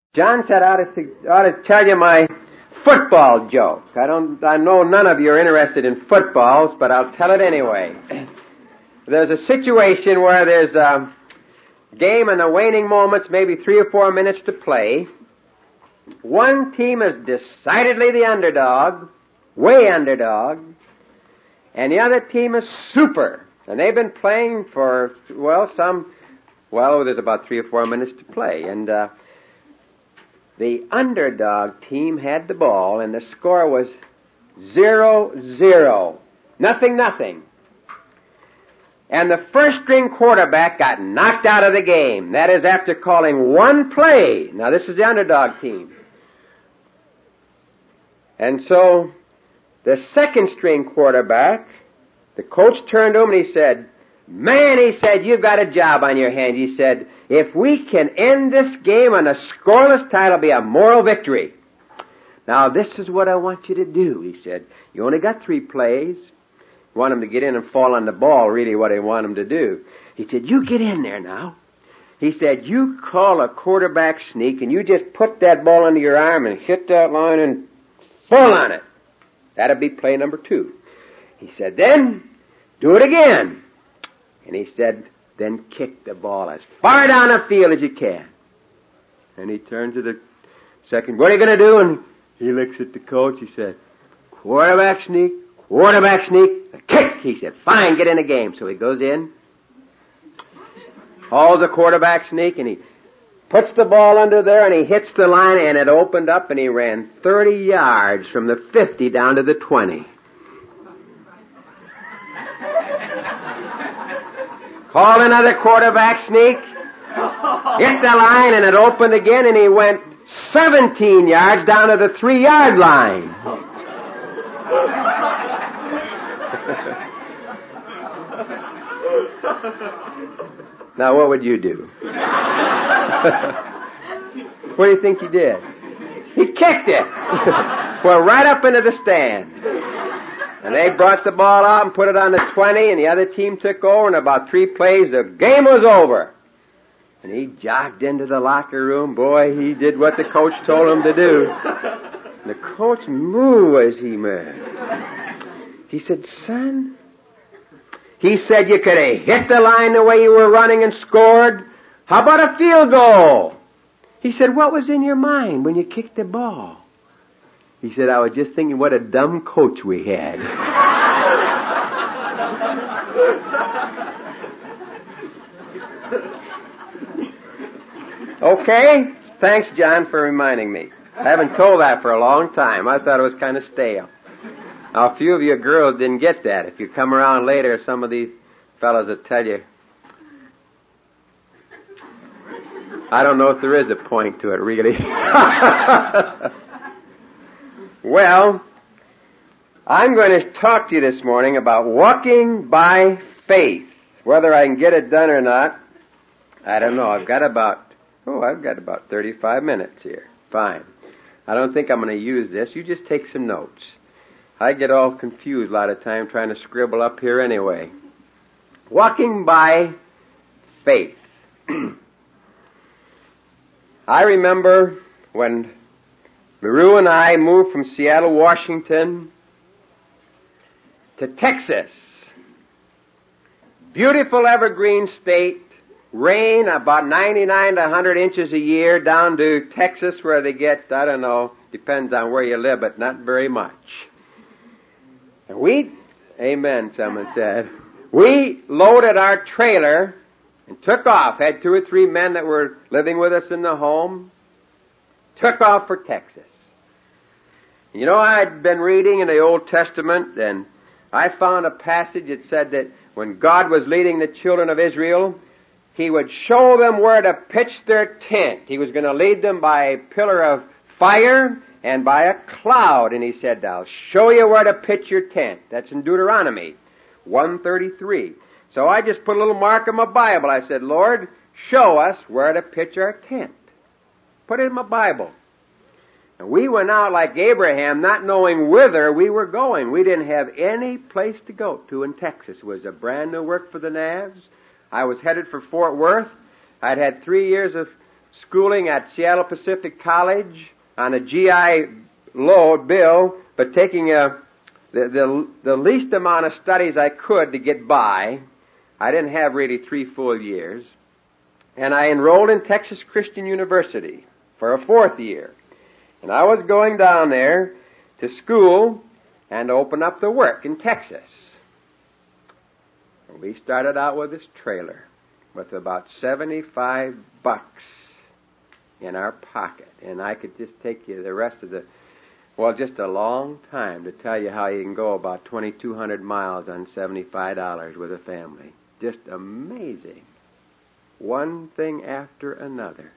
John said I ought to tell you my football joke. I know none of you are interested in footballs, but I'll tell it anyway. There's a situation where there's a game in the waning moments, maybe 3 or 4 minutes to play. One team is decidedly the underdog, way underdog, and the other team is super. And they've been playing for, there's about 3 or 4 minutes to play. And the underdog team had the ball, and the score was 0-0. Nothing. And the first-string quarterback got knocked out of the game. That is after calling one play. Now, this is the underdog team. And so, the second-string quarterback, the coach turned to him and he said, "Man," he said, "you've got a job on your hands." He said, "If we can end this game on a scoreless tie, it'll be a moral victory. Now, this is what I want you to do." He said, "You only got 3 plays. You want them to get in and fall on the ball, really what I want them to do." He said, "You get in there now." He said, "You call a quarterback sneak, and you just put that ball under your arm and hit that line and fall on it. That'll be play number 2. He said, "Then, do it again." And he said, "Then kick the ball as far down the field as you can." And he turned to the second, "What are you going to do?" And he looks at the coach. He said, quarterback sneak, kick." He said, "Fine, get in the game." So he goes in, hauls a quarterback sneak, and he puts the ball under there, and he hits the line, and it opened up, and he ran 30 yards from the 50 down to the 20. Called another quarterback sneak, hit the line, and it opened again, and he went 17 yards down to the 3-yard line. Now, what would you do? What do you think he did? He kicked it. Well, right up into the stands. And they brought the ball out and put it on the 20, and the other team took over, and about 3 plays, the game was over. And he jogged into the locker room. Boy, he did what the coach told him to do. And the coach moved as he moved. He said, "Son," he said, "you could have hit the line the way you were running and scored. How about a field goal?" He said, "What was in your mind when you kicked the ball?" He said, "I was just thinking what a dumb coach we had." Okay? Thanks, John, for reminding me. I haven't told that for a long time. I thought it was kind of stale. Now, a few of you girls didn't get that. If you come around later, some of these fellas will tell you. I don't know if there is a point to it, really. Well, I'm going to talk to you this morning about walking by faith. Whether I can get it done or not, I don't know. I've got about 35 minutes here. Fine. I don't think I'm going to use this. You just take some notes. I get all confused a lot of time trying to scribble up here anyway. Walking by faith. I remember when Maru and I moved from Seattle, Washington to Texas. Beautiful evergreen state. Rain about 99 to 100 inches a year down to Texas where they get, I don't know, depends on where you live, but not very much. And amen, someone said, we loaded our trailer and took off. Had 2 or 3 men that were living with us in the home. Took off for Texas. You know, I'd been reading in the Old Testament, and I found a passage that said that when God was leading the children of Israel, He would show them where to pitch their tent. He was going to lead them by a pillar of fire and by a cloud. And He said, "I'll show you where to pitch your tent." That's in Deuteronomy 1:33. So I just put a little mark in my Bible. I said, "Lord, show us where to pitch our tent." Put it in my Bible. And we went out like Abraham, not knowing whither we were going. We didn't have any place to go to in Texas. It was a brand new work for the Navs. I was headed for Fort Worth. I'd had 3 years of schooling at Seattle Pacific College on a GI load bill, but taking the least amount of studies I could to get by. I didn't have really 3 full years. And I enrolled in Texas Christian University for a 4th year. And I was going down there to school and open up the work in Texas. And we started out with this trailer with about $75 in our pocket. And I could just take you the rest of just a long time to tell you how you can go about 2,200 miles on $75 with a family. Just amazing. One thing after another.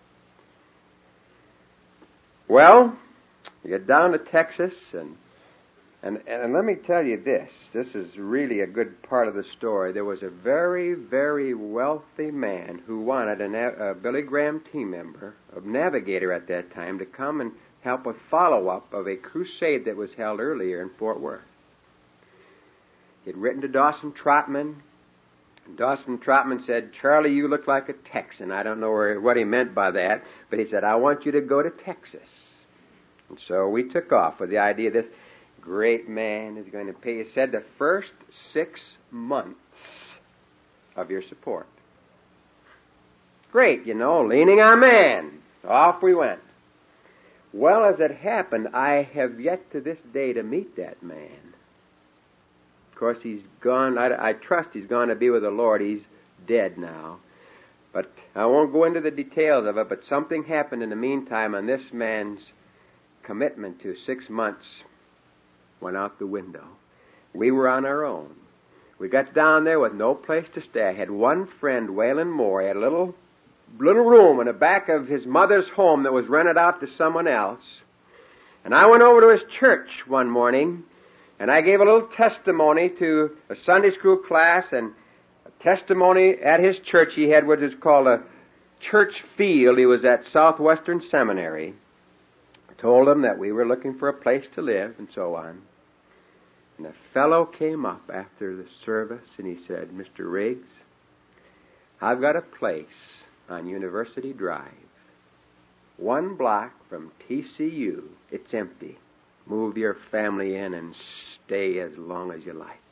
Well, you get down to Texas, and let me tell you this. This is really a good part of the story. There was a very, very wealthy man who wanted a Billy Graham team member, a navigator at that time, to come and help with follow-up of a crusade that was held earlier in Fort Worth. He'd written to Dawson Trotman. Dawson Trotman said, "Charlie, you look like a Texan." I don't know what he meant by that, but he said, "I want you to go to Texas." And so we took off with the idea this great man is going to pay. He said the first 6 months of your support. Great, leaning on man. Off we went. Well, as it happened, I have yet to this day to meet that man. Of course, he's gone. I trust he's gone to be with the Lord. He's dead now. But I won't go into the details of it, but something happened in the meantime, and this man's commitment to 6 months went out the window. We were on our own. We got down there with no place to stay. I had one friend, Waylon Moore. He had a little room in the back of his mother's home that was rented out to someone else. And I went over to his church one morning, and I gave a little testimony to a Sunday school class, and a testimony at his church. He had what is called a church field. He was at Southwestern Seminary. I told him that we were looking for a place to live and so on. And a fellow came up after the service and he said, "Mr. Riggs, I've got a place on University Drive, 1 block from TCU. It's empty. Move your family in and stay as long as you like."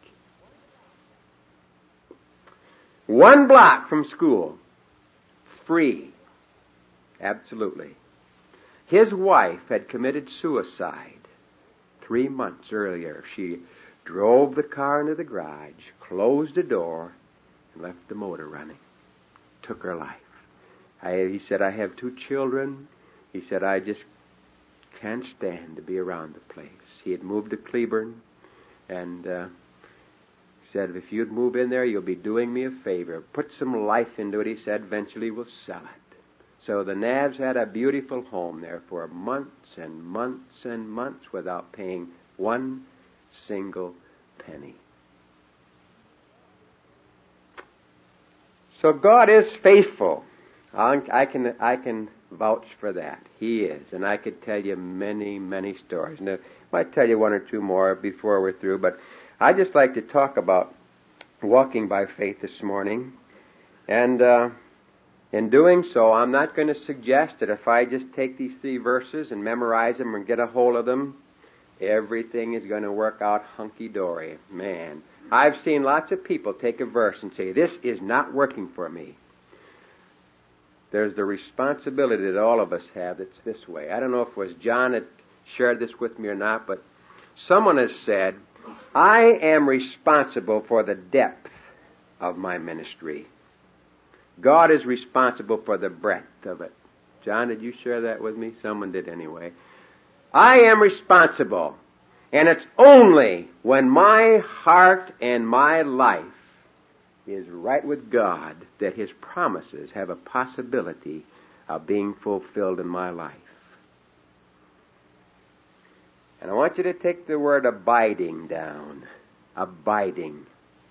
1 block from school. Free. Absolutely. His wife had committed suicide 3 months earlier. She drove the car into the garage, closed the door, and left the motor running. Took her life. He said, "I have 2 children. He said, I just can't stand to be around the place." He had moved to Cleburne, and said, "If you'd move in there, you'll be doing me a favor. Put some life into it," he said. "Eventually we'll sell it." So the Navs had a beautiful home there for months and months and months without paying 1 single penny. So God is faithful. I can vouch for that. He is. And I could tell you many, many stories. And I might tell you 1 or 2 more before we're through, but I'd just like to talk about walking by faith this morning. And in doing so, I'm not going to suggest that if I just take these 3 verses and memorize them and get a hold of them, everything is going to work out hunky-dory. Man, I've seen lots of people take a verse and say, "This is not working for me." There's the responsibility that all of us have that's this way. I don't know if it was John that shared this with me or not, but someone has said, "I am responsible for the depth of my ministry. God is responsible for the breadth of it." John, did you share that with me? Someone did anyway. I am responsible. And it's only when my heart and my life is right with God that His promises have a possibility of being fulfilled in my life. And I want you to take the word abiding down. Abiding.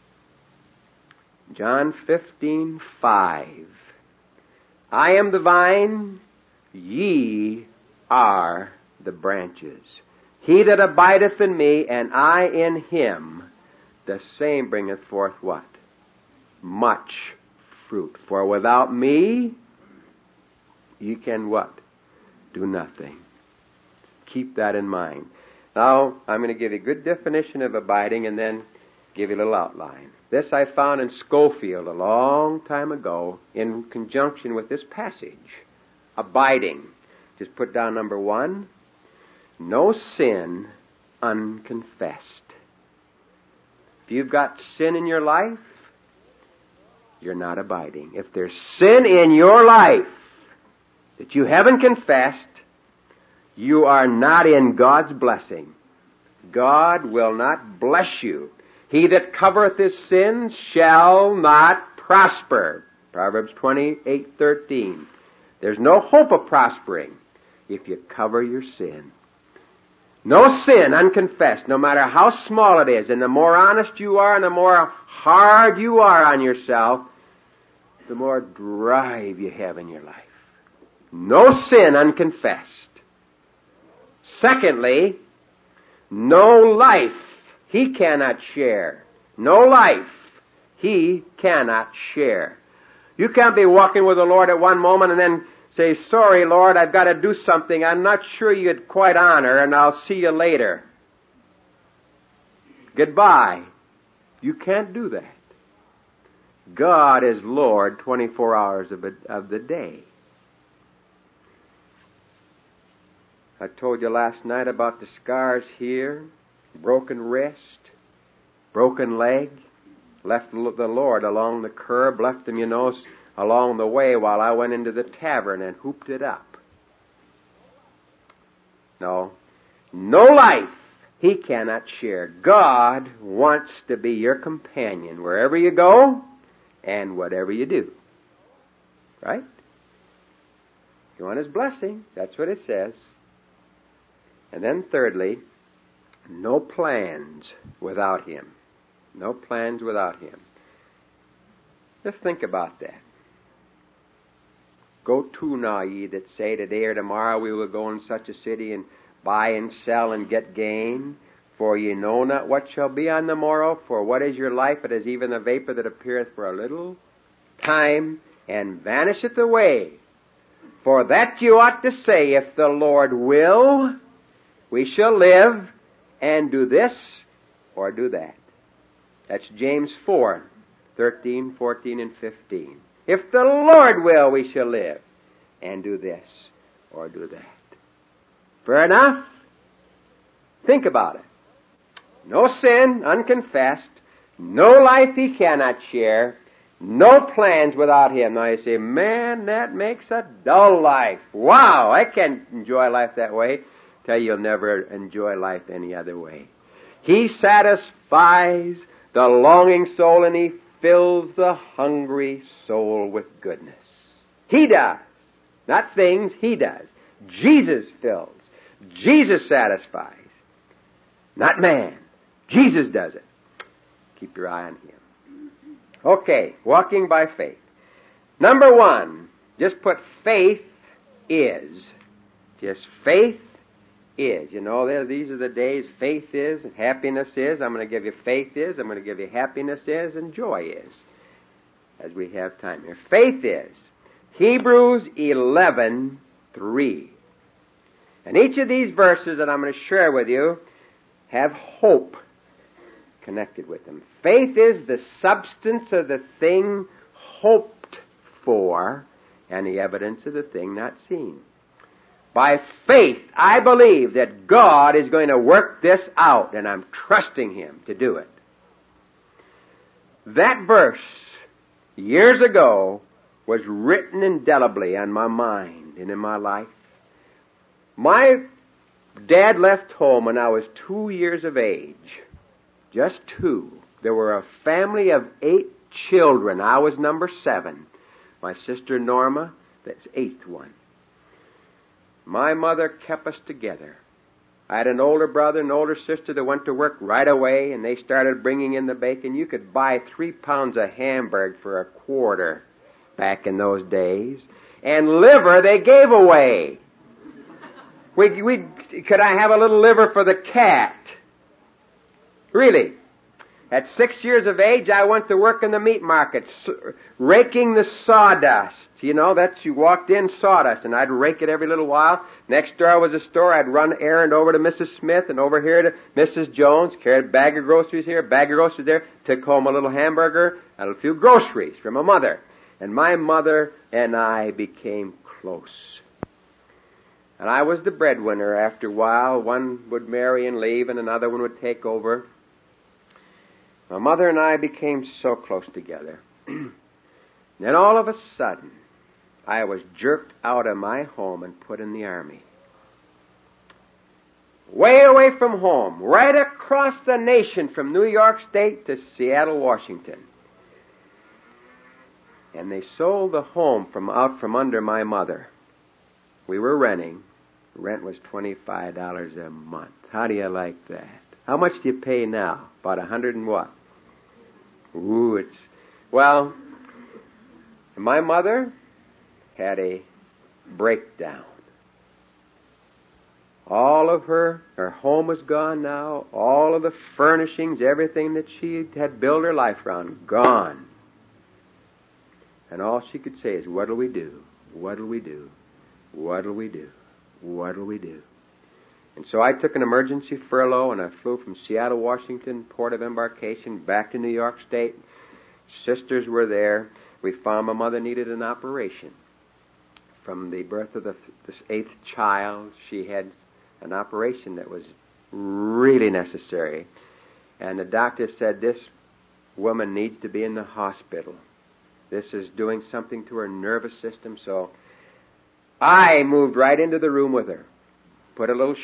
John 15:5. I am the vine, ye are the branches. He that abideth in me, and I in him, the same bringeth forth what? Much fruit. For without me, you can what? Do nothing. Keep that in mind. Now, I'm going to give you a good definition of abiding and then give you a little outline. This I found in Schofield a long time ago in conjunction with this passage. Abiding. Just put down number 1. No sin unconfessed. If you've got sin in your life, you're not abiding. If there's sin in your life that you haven't confessed, you are not in God's blessing. God will not bless you. He that covereth his sins shall not prosper. Proverbs 28:13. There's no hope of prospering if you cover your sin. No sin unconfessed, no matter how small it is. And the more honest you are and the more hard you are on yourself, the more drive you have in your life. No sin unconfessed. Secondly, no life he cannot share. No life he cannot share. You can't be walking with the Lord at one moment and then say, sorry, Lord, I've got to do something I'm not sure you'd quite honor, and I'll see you later. Goodbye. You can't do that. God is Lord 24 hours of the day. I told you last night about the scars here, broken wrist, broken leg. Left the Lord along the curb, left him, along the way while I went into the tavern and hooped it up. No life he cannot share. God wants to be your companion wherever you go and whatever you do. Right? You want his blessing. That's what it says. And then thirdly, no plans without him. No plans without him. Just think about that. Go to now, ye that say, today or tomorrow we will go in such a city and buy and sell and get gain. For ye know not what shall be on the morrow. For what is your life? It is even a vapor that appeareth for a little time and vanisheth away. For that you ought to say, if the Lord will, we shall live and do this or do that. That's James 4:13, 14, and 15. If the Lord will, we shall live and do this or do that. Fair enough? Think about it. No sin unconfessed, no life he cannot share, no plans without him. Now you say, man, that makes a dull life. Wow, I can't enjoy life that way. Tell you, you'll never enjoy life any other way. He satisfies the longing soul and he fills the hungry soul with goodness. He does. Not things, he does. Jesus fills. Jesus satisfies. Not man. Jesus does it. Keep your eye on him. Okay, walking by faith. Number 1, just put faith is. Just faith is. These are the days faith is, and happiness is. I'm going to give you faith is. I'm going to give you happiness is, and joy is. As we have time here. Faith is. Hebrews 11:3. And each of these verses that I'm going to share with you have hope connected with them. Faith is the substance of the thing hoped for and the evidence of the thing not seen. By faith, I believe that God is going to work this out, and I'm trusting him to do it. That verse, years ago, was written indelibly on my mind and in my life. My dad left home when I was 2 years of age. Just 2. There were a family of 8 children. I was number 7. My sister Norma, that's 8th one. My mother kept us together. I had an older brother and an older sister that went to work right away, and they started bringing in the bacon. You could buy 3 pounds of Hamburg for a quarter back in those days. And liver they gave away. Could I have a little liver for the cat? Really? At 6 years of age, I went to work in the meat market, raking the sawdust. You know, you walked in sawdust, and I'd rake it every little while. Next door was a store. I'd run errand over to Mrs. Smith and over here to Mrs. Jones, carried a bag of groceries here, a bag of groceries there, took home a little hamburger and a few groceries from my mother. And my mother and I became close. And I was the breadwinner after a while. One would marry and leave, and another one would take over. My mother and I became so close together. Then all of a sudden, I was jerked out of my home and put in the Army. Way away from home, right across the nation from New York State to Seattle, Washington. And they sold the home out from under my mother. We were renting. Rent was $25 a month. How do you like that? How much do you pay now? About $100 and what? Ooh, well, my mother had a breakdown. All of her home was gone now. All of the furnishings, everything that she had built her life around, gone. And all she could say is, what'll we do? What'll we do? What'll we do? What'll we do? And so I took an emergency furlough and I flew from Seattle, Washington, port of embarkation, back to New York State. Sisters were there. We found my mother needed an operation. From the birth of this 8th child, she had an operation that was really necessary. And the doctor said, this woman needs to be in the hospital. This is doing something to her nervous system. So I moved right into the room with her. Put a little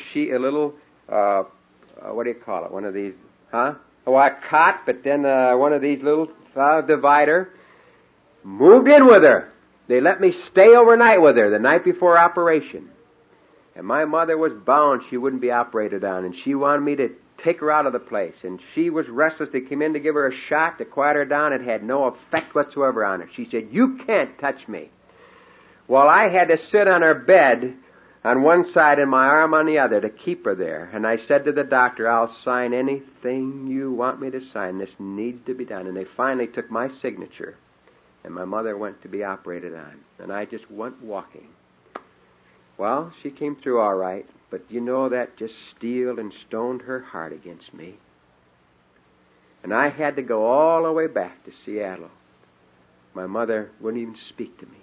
what do you call it? One of these, a cot, but then one of these little divider. Moved in with her. They let me stay overnight with her the night before operation. And my mother was bound she wouldn't be operated on, and she wanted me to take her out of the place. And she was restless. They came in to give her a shot to quiet her down. It had no effect whatsoever on her. She said, you can't touch me. Well, I had to sit on her bed on one side and my arm on the other to keep her there. And I said to the doctor, I'll sign anything you want me to sign. This needs to be done. And they finally took my signature. And my mother went to be operated on. And I just went walking. Well, she came through all right. But you know, that just steeled and stoned her heart against me. And I had to go all the way back to Seattle. My mother wouldn't even speak to me.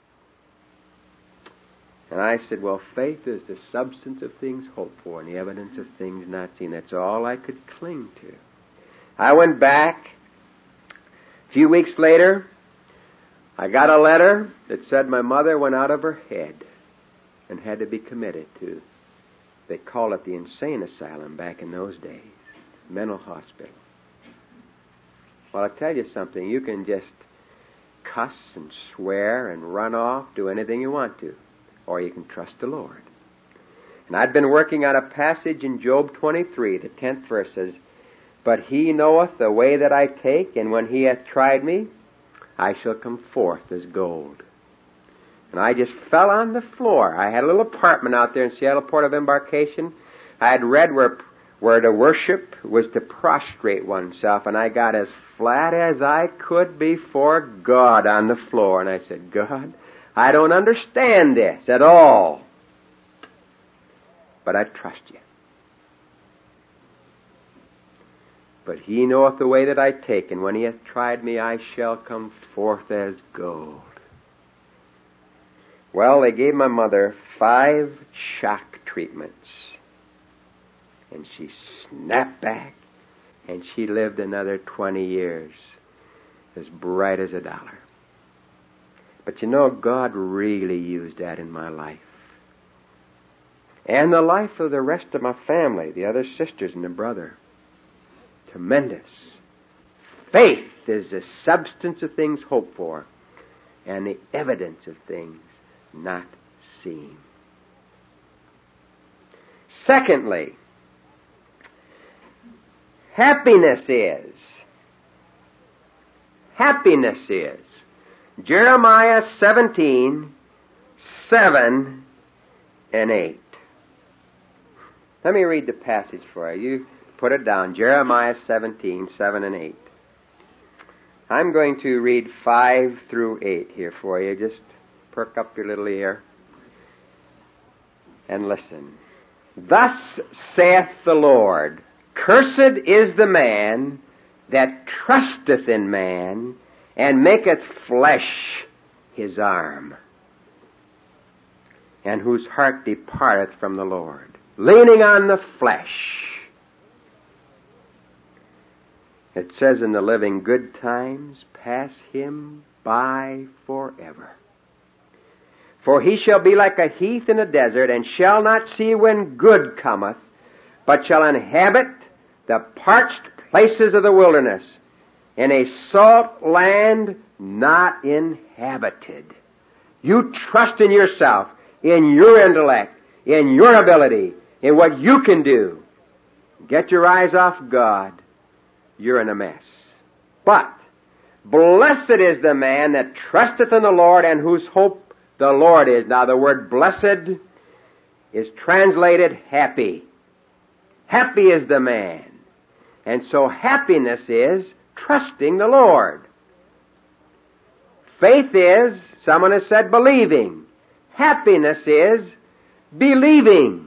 And I said, well, faith is the substance of things hoped for and the evidence of things not seen. That's all I could cling to. I went back. A few weeks later, I got a letter that said my mother went out of her head and had to be committed to, they called it the insane asylum back in those days, mental hospital. Well, I'll tell you something. You can just cuss and swear and run off, do anything you want to. Or you can trust the Lord. And I'd been working on a passage in Job 23, the 10th verse says, but he knoweth the way that I take, and when he hath tried me, I shall come forth as gold. And I just fell on the floor. I had a little apartment out there in Seattle, port of embarkation. I had read where to worship was to prostrate oneself, and I got as flat as I could before God on the floor. And I said, God, I don't understand this at all, but I trust you. But he knoweth the way that I take, and when he hath tried me, I shall come forth as gold. Well, they gave my mother 5 shock treatments, and she snapped back, and she lived another 20 years, as bright as a dollar. But you know, God really used that in my life. And the life of the rest of my family, the other sisters and the brother. Tremendous. Faith is the substance of things hoped for and the evidence of things not seen. Secondly, happiness is. Jeremiah 17, 7 and 8. Let me read the passage for you. put it down. Jeremiah 17, 7 and 8. I'm going to read 5 through 8 here for you. Just perk up your little ear and listen. Thus saith the Lord, Cursed is the man that trusteth in man, and maketh flesh his arm, and whose heart departeth from the Lord, leaning on the flesh. It says in the Living Good Times, pass him by forever. For he shall be like a heath in a desert, and shall not see when good cometh, but shall inhabit the parched places of the wilderness, in a salt land not inhabited. You trust in yourself, in your intellect, in your ability, in what you can do. Get your eyes off God. You're in a mess. But blessed is the man that trusteth in the Lord, and whose hope the Lord is. Now the word blessed is translated happy. Happy is the man. And so happiness is trusting the Lord. Faith is, someone has said, believing. Happiness is believing.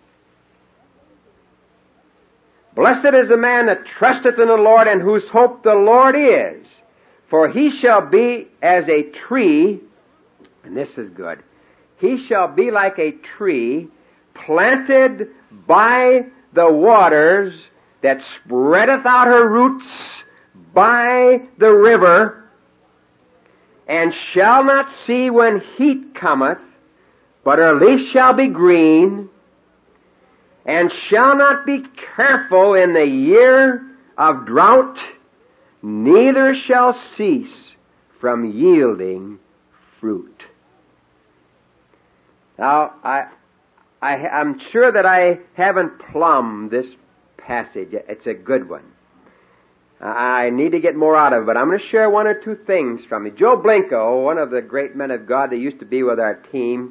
Blessed is the man that trusteth in the Lord, and whose hope the Lord is. For he shall be as a tree, and this is good, he shall be like a tree planted by the waters, that spreadeth out her roots by the river, and shall not see when heat cometh, but her leaf shall be green, and shall not be careful in the year of drought, neither shall cease from yielding fruit. Now, I'm sure that I haven't plumbed this passage. It's a good one. I need to get more out of it, but I'm going to share one or two things from it. Joe Blinko, one of the great men of God that used to be with our team,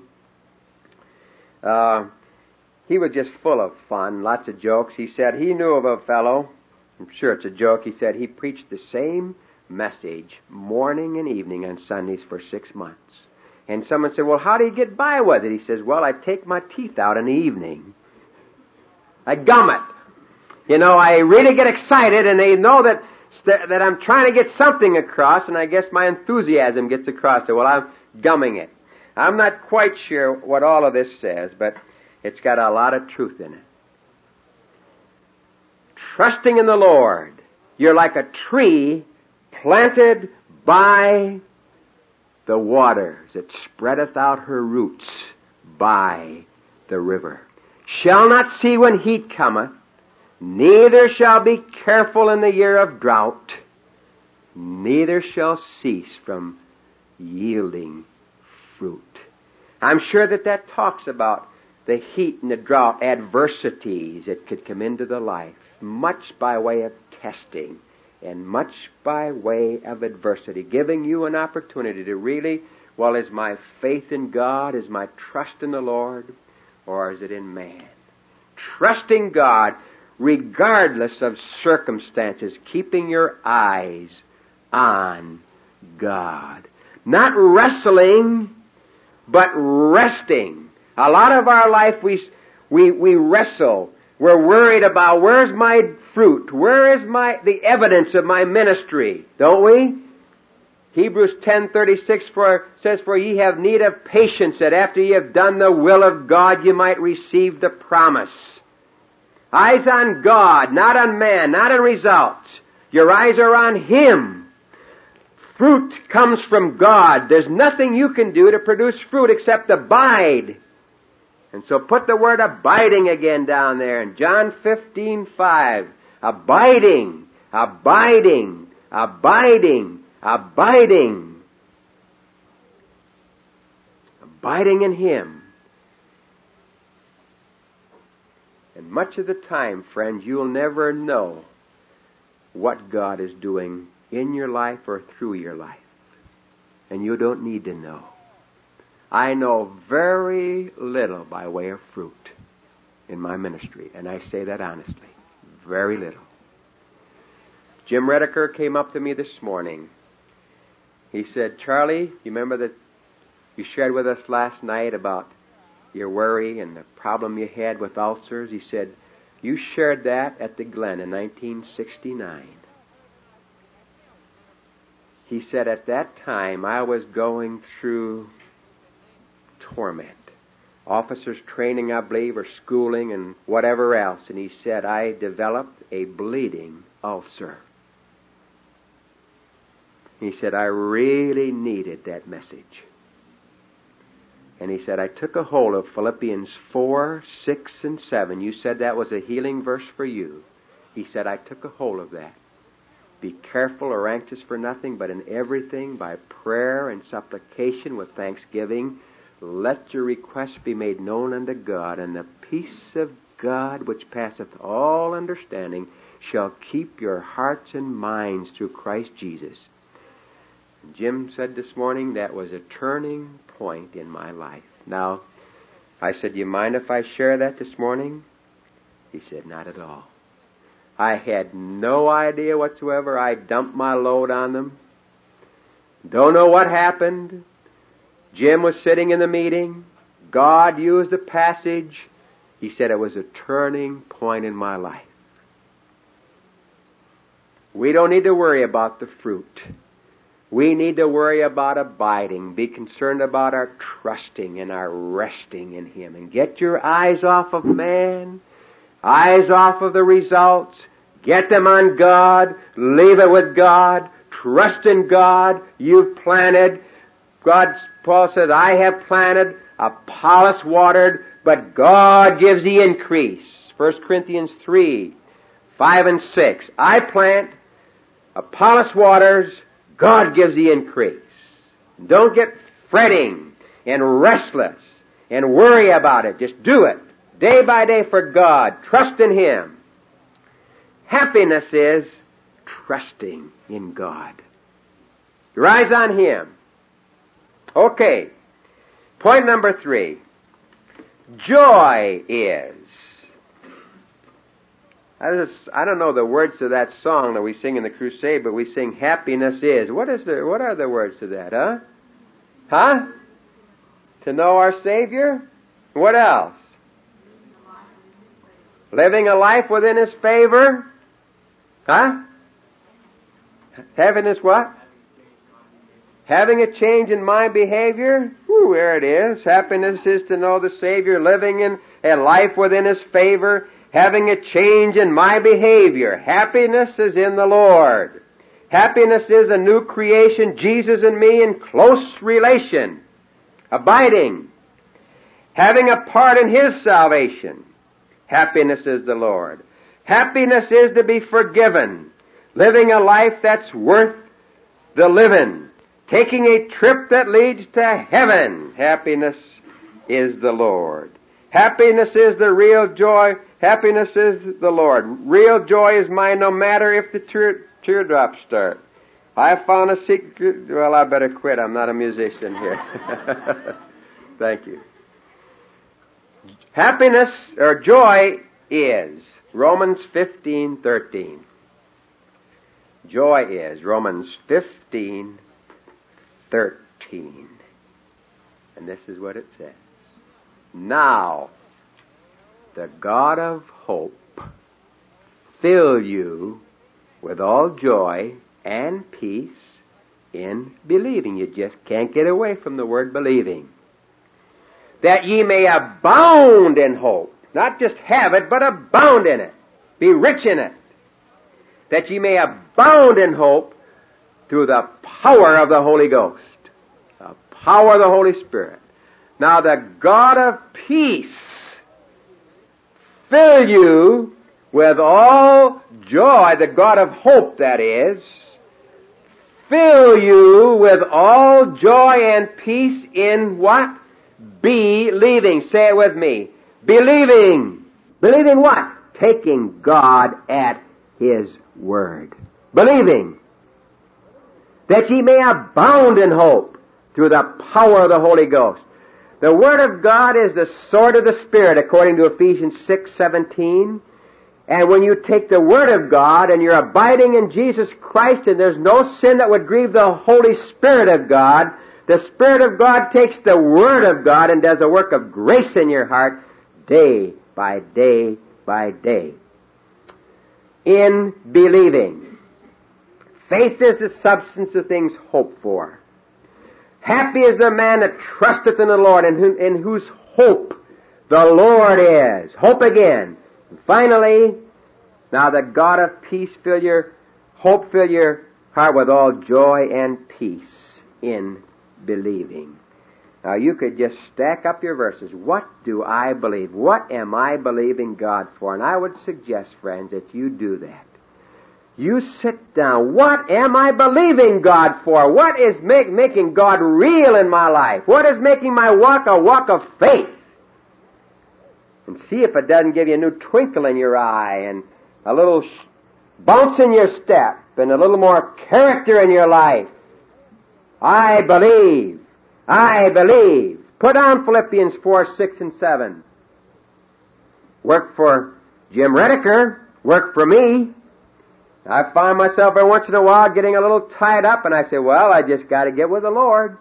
he was just full of fun, lots of jokes. He said he knew of a fellow, I'm sure it's a joke, he said he preached the same message morning and evening on Sundays for 6 months. And someone said, well, how do you get by with it? He says, well, I take my teeth out in the evening. I gum it. You know, I really get excited, and they know that I'm trying to get something across, and I guess my enthusiasm gets across. So, well, I'm gumming it. I'm not quite sure what all of this says, but it's got a lot of truth in it. Trusting in the Lord, you're like a tree planted by the waters, that spreadeth out her roots by the river. Shall not see when heat cometh, neither shall be careful in the year of drought, neither shall cease from yielding fruit. I'm sure that talks about the heat and the drought, adversities that could come into the life, much by way of testing and much by way of adversity, giving you an opportunity to really, well, is my faith in God, is my trust in the Lord, or is it in man? Trusting God regardless of circumstances, keeping your eyes on God. Not wrestling, but resting. A lot of our life we wrestle. We're worried about where's my fruit? Where is the evidence of my ministry? Don't we? Hebrews 10:36 says, For ye have need of patience, that after ye have done the will of God, ye might receive the promise. Eyes on God, not on man, not on results. Your eyes are on Him. Fruit comes from God. There's nothing you can do to produce fruit except abide. And so put the word abiding again down there in John 15:5. Abiding, abiding, abiding, abiding. Abiding in Him. And much of the time, friends, you'll never know what God is doing in your life or through your life. And you don't need to know. I know very little by way of fruit in my ministry, and I say that honestly. Very little. Jim Redeker came up to me this morning. He said, Charlie, you remember that you shared with us last night about your worry and the problem you had with ulcers? He said, you shared that at the Glen in 1969. He said, at that time I was going through torment. Officers training, I believe, or schooling and whatever else. And he said, I developed a bleeding ulcer. He said, I really needed that message. And he said, I took a hold of Philippians 4, 6, and 7. You said that was a healing verse for you. He said, I took a hold of that. Be careful or anxious for nothing, but in everything, by prayer and supplication with thanksgiving, let your requests be made known unto God, and the peace of God, which passeth all understanding, shall keep your hearts and minds through Christ Jesus. Jim said this morning that was a turning point in my life. Now, I said, do you mind if I share that this morning? He said, not at all. I had no idea whatsoever. I dumped my load on them. Don't know what happened. Jim was sitting in the meeting. God used the passage. He said it was a turning point in my life. We don't need to worry about the fruit. We need to worry about abiding. Be concerned about our trusting and our resting in Him. And get your eyes off of man. Eyes off of the results. Get them on God. Leave it with God. Trust in God. You've planted. Paul says, I have planted, Apollos watered, but God gives the increase. 1 Corinthians 3, 5 and 6. I plant, Apollos waters, God gives the increase. Don't get fretting and restless and worry about it. Just do it day by day for God. Trust in Him. Happiness is trusting in God. Your eyes on Him. Okay. Point number 3. Joy is. I don't know the words to that song that we sing in the crusade, but we sing happiness is. What are the words to that, huh? Huh? To know our Savior? What else? Living a life within His favor? Huh? Having His what? Having a change in my behavior? Whew, there it is. Happiness is to know the Savior, living in a life within His favor, having a change in my behavior. Happiness is in the Lord. Happiness is a new creation, Jesus and me in close relation, abiding, having a part in His salvation. Happiness is the Lord. Happiness is to be forgiven, living a life that's worth the living. Taking a trip that leads to heaven. Happiness is the Lord. Happiness is the real joy. Happiness is the Lord. Real joy is mine no matter if the teardrops start. I found a secret. Well, I better quit. I'm not a musician here. Thank you. Happiness or joy is Romans 15:13. Joy is Romans 15:13. And this is what it says. Now, the God of hope fill you with all joy and peace in believing. You just can't get away from the word believing. That ye may abound in hope. Not just have it, but abound in it. Be rich in it. That ye may abound in hope through the power of the Holy Ghost. The power of the Holy Spirit. Now the God of peace fill you with all joy, the God of hope that is, fill you with all joy and peace in what? Believing. Say it with me. Believing. Believing what? Taking God at His word. Believing. That ye may abound in hope through the power of the Holy Ghost. The Word of God is the sword of the Spirit, according to Ephesians 6:17. And when you take the Word of God and you're abiding in Jesus Christ and there's no sin that would grieve the Holy Spirit of God, the Spirit of God takes the Word of God and does a work of grace in your heart day by day by day. In believing. Faith is the substance of things hoped for. Happy is the man that trusteth in the Lord, in whose hope the Lord is. Hope again. And finally, now the God of peace fill your heart with all joy and peace in believing. Now you could just stack up your verses. What do I believe? What am I believing God for? And I would suggest, friends, that you do that. You sit down. What am I believing God for? What is making God real in my life? What is making my walk a walk of faith? And see if it doesn't give you a new twinkle in your eye and a little bounce in your step and a little more character in your life. I believe. I believe. Put on Philippians 4, 6, and 7. Work for Jim Rediker. Work for me. I find myself every once in a while getting a little tied up, and I say, well, I just got to get with the Lord.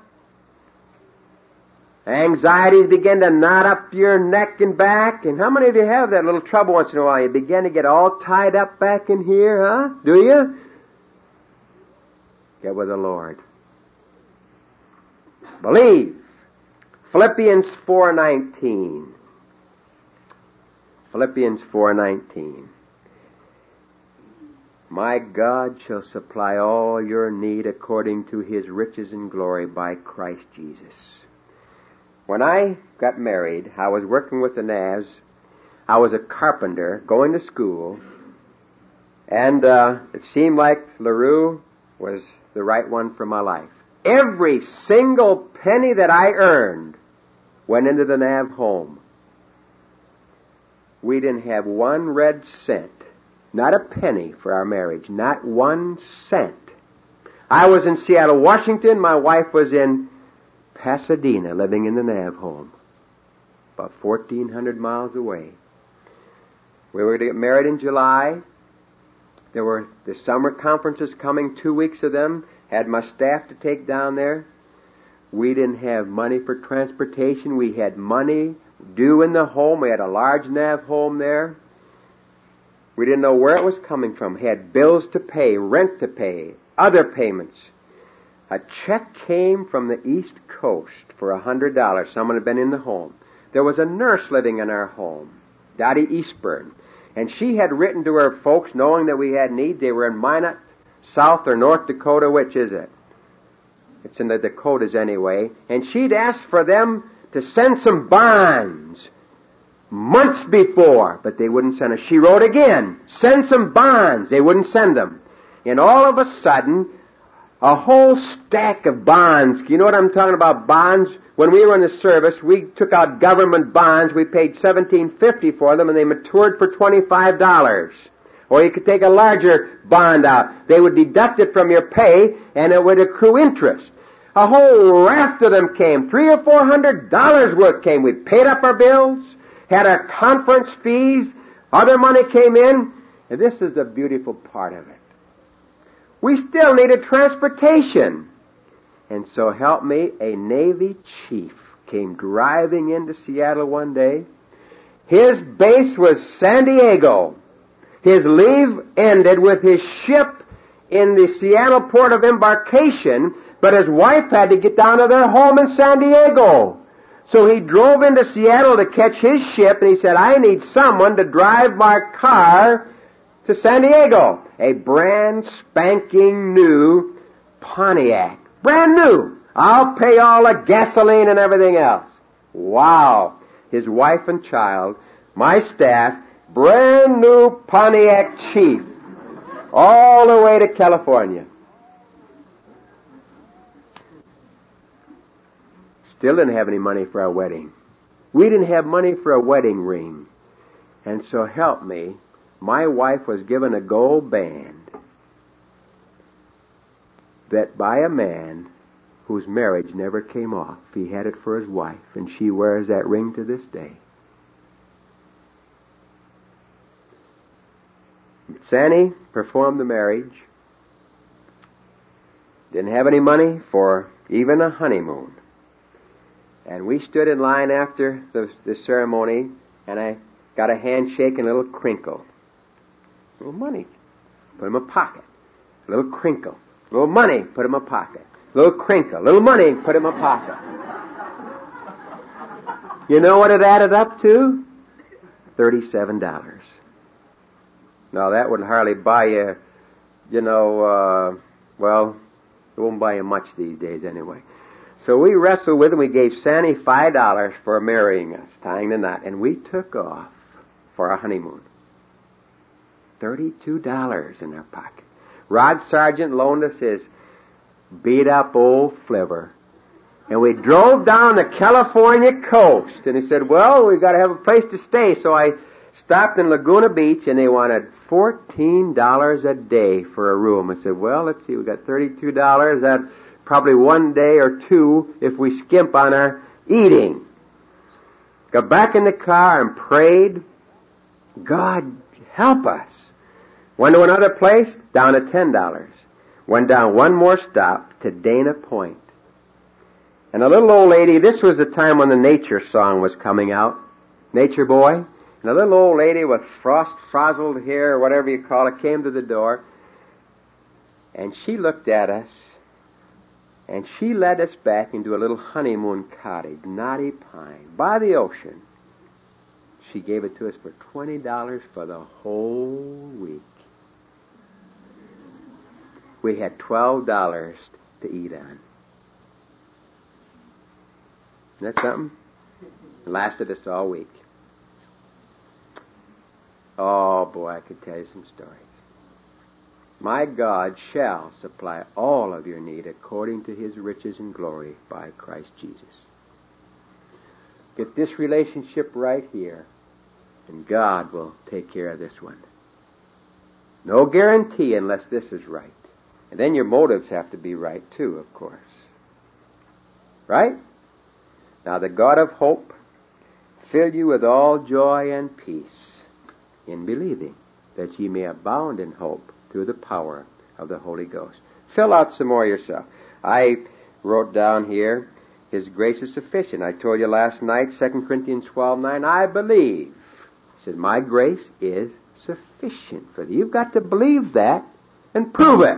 Anxieties begin to knot up your neck and back. And how many of you have that little trouble once in a while? You begin to get all tied up back in here, huh? Do you? Get with the Lord. Believe. Philippians 4:19. Philippians 4:19. My God shall supply all your need according to His riches and glory by Christ Jesus. When I got married, I was working with the Navs. I was a carpenter going to school, and it seemed like LaRue was the right one for my life. Every single penny that I earned went into the Nav home. We didn't have one red cent, not a penny for our marriage, not 1 cent. I was in Seattle, Washington. My wife was in Pasadena, living in the Nav home, about 1,400 miles away. We were to get married in July. There were the summer conferences coming, 2 weeks of them. Had my staff to take down there. We didn't have money for transportation. We had money due in the home. We had a large Nav home there. We didn't know where it was coming from. Had bills to pay, rent to pay, other payments. A check came from the East Coast for $100. Someone had been in the home. There was a nurse living in our home, Dottie Eastburn, and she had written to her folks knowing that we had needs. They were in Minot, South or North Dakota. Which is it? It's in the Dakotas anyway. And she'd asked for them to send some bonds months before, but they wouldn't send us. She wrote again, send some bonds. They wouldn't send them. And all of a sudden, a whole stack of bonds. You know what I'm talking about, bonds? When we were in the service, we took out government bonds. We paid $17.50 for them, and they matured for $25. Or you could take a larger bond out. They would deduct it from your pay, and it would accrue interest. A whole raft of them came. $300 or $400 worth came. We paid up our bills, had our conference fees, other money came in, and this is the beautiful part of it. We still needed transportation. And so help me, a Navy chief came driving into Seattle one day. His base was San Diego. His leave ended with his ship in the Seattle port of embarkation, but his wife had to get down to their home in San Diego. So he drove into Seattle to catch his ship, and he said, I need someone to drive my car to San Diego. A brand spanking new Pontiac. Brand new. I'll pay all the gasoline and everything else. Wow. His wife and child, my staff, brand new Pontiac Chief, all the way to California. Still didn't have any money for our wedding. We didn't have money for a wedding ring. And so help me, my wife was given a gold band that by a man whose marriage never came off. He had it for his wife, and she wears that ring to this day. Sandy performed the marriage. Didn't have any money for even a honeymoon. And we stood in line after the ceremony, and I got a handshake and a little crinkle. A little money, put in my pocket. A little crinkle. A little money, put in my pocket. A little crinkle. A little money, put in my pocket. You know what it added up to? $37. Now that would hardly buy you, well, it won't buy you much these days anyway. So we wrestled with him. We gave Sandy $5 for marrying us, tying the knot, and we took off for our honeymoon. $32 in our pocket. Rod Sargent loaned us his beat-up old flivver, and we drove down the California coast. And he said, well, we've got to have a place to stay. So I stopped in Laguna Beach, and they wanted $14 a day for a room. I said, well, let's see, we got $32. That's probably one day or two if we skimp on our eating. Got back in the car and prayed, God, help us. Went to another place, down to $10. Went down one more stop to Dana Point. And a little old lady, this was the time when the Nature song was coming out, Nature Boy. And a little old lady with frost-frazzled hair, or whatever you call it, came to the door. And she looked at us, and she led us back into a little honeymoon cottage, Knotty Pine, by the ocean. She gave it to us for $20 for the whole week. We had $12 to eat on. Isn't that something? It lasted us all week. Oh, boy, I could tell you some stories. My God shall supply all of your need according to His riches and glory by Christ Jesus. Get this relationship right here, and God will take care of this one. No guarantee unless this is right. And then your motives have to be right too, of course. Right? Now the God of hope fill you with all joy and peace in believing, that ye may abound in hope through the power of the Holy Ghost. Fill out some more yourself. I wrote down here, His grace is sufficient. I told you last night, 2 Corinthians 12:9, I believe. He said, my grace is sufficient for thee. You've got to believe that and prove it.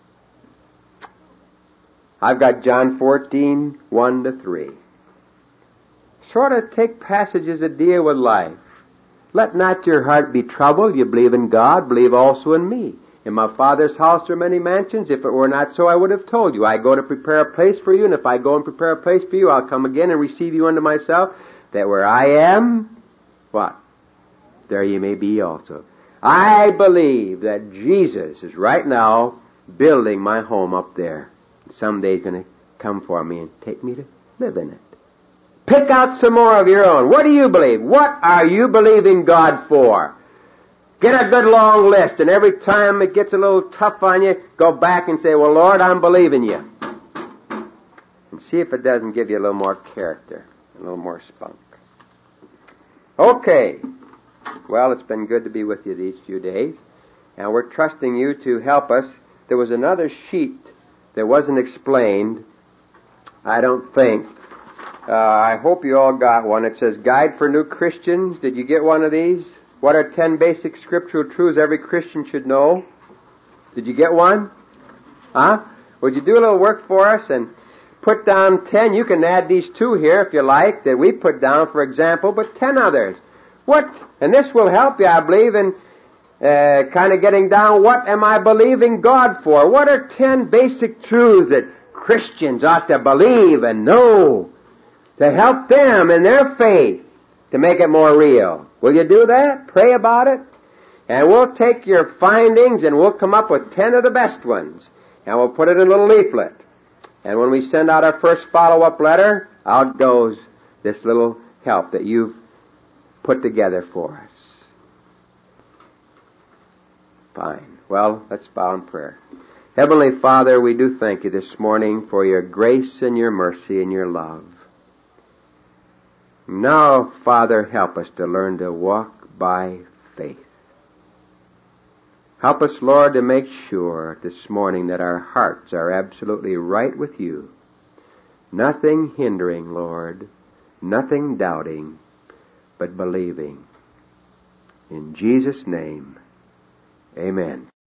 I've got John 14:1-3. Sort of take passages that deal with life. Let not your heart be troubled. You believe in God, believe also in me. In my Father's house are many mansions. If it were not so, I would have told you. I go to prepare a place for you, and if I go and prepare a place for you, I'll come again and receive you unto myself, that where I am, what? There you may be also. I believe that Jesus is right now building my home up there. Someday He's going to come for me and take me to live in it. Pick out some more of your own. What do you believe? What are you believing God for? Get a good long list, and every time it gets a little tough on you, go back and say, well, Lord, I'm believing you. And see if it doesn't give you a little more character, a little more spunk. Okay. Well, it's been good to be with you these few days, and we're trusting you to help us. There was another sheet that wasn't explained, I don't think. I hope you all got one. It says, Guide for New Christians. Did you get one of these? What are 10 basic scriptural truths every Christian should know? Did you get one? Huh? Would you do a little work for us and put down 10? You can add these 2 here if you like, that we put down, for example, but 10 others. What? And this will help you, I believe, in kind of getting down, what am I believing God for? What are 10 basic truths that Christians ought to believe and know to help them in their faith to make it more real? Will you do that? Pray about it? And we'll take your findings and we'll come up with 10 of the best ones. And we'll put it in a little leaflet. And when we send out our first follow-up letter, out goes this little help that you've put together for us. Fine. Well, let's bow in prayer. Heavenly Father, we do thank you this morning for your grace and your mercy and your love. Now, Father, help us to learn to walk by faith. Help us, Lord, to make sure this morning that our hearts are absolutely right with you. Nothing hindering, Lord, nothing doubting, but believing. In Jesus' name, amen.